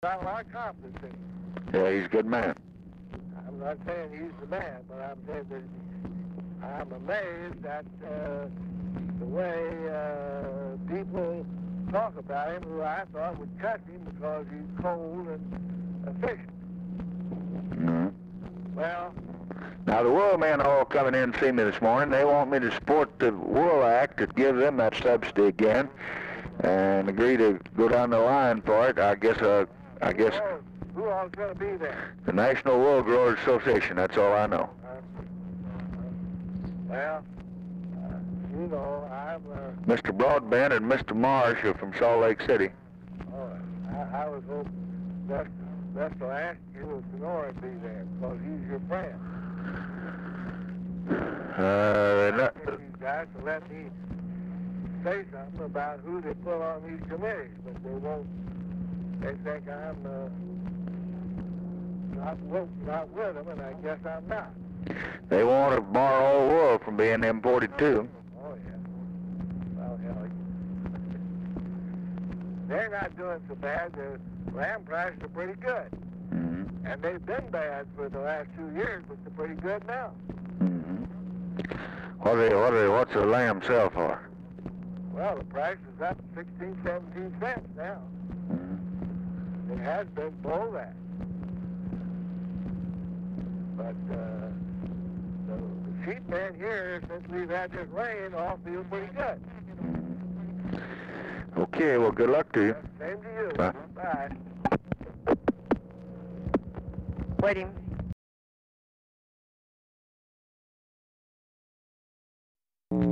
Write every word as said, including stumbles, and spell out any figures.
Got a lot of confidence in him. Yeah, he's a good man. I'm not saying he's the man, but I'm saying that I'm amazed at uh, the way uh, people talk about him, who I thought would cut him because he's cold and efficient. Mm-hmm. Well, now, the Wool men all coming in to see me this morning. They want me to support the Wool Act that gives them that subsidy again and agree to go down the line for it. I guess, uh, I guess who all's going to be there? The National Wool Growers Association, that's all I know. Uh, well, uh, you know, I'm... Uh, Mister Broadbent and Mister Marsh are from Salt Lake City. Oh, I, I was hoping that that's to ask you if Sonora be there, because he's your friend. Uh, I get these guys to let me say something about who they put on these committees, but they won't. They think I'm uh, not, with, not with them, and I guess I'm not. They want to bar all wool from being imported too. Oh, yeah. Well, hell, they're not doing so bad. The lamb prices are pretty good. Mm-hmm. And they've been bad for the last two years, but they're pretty good now. Mm-hmm. What are they, what are they, what's the lamb sell for? Well, the price is up sixteen, seventeen cents now. Mm-hmm. It has been below that. But uh, the, the sheep man here, since we've had this rain, all feel pretty good. Mm-hmm. Okay, well, good luck to you. Same to you. Bye. Bye. Waiting.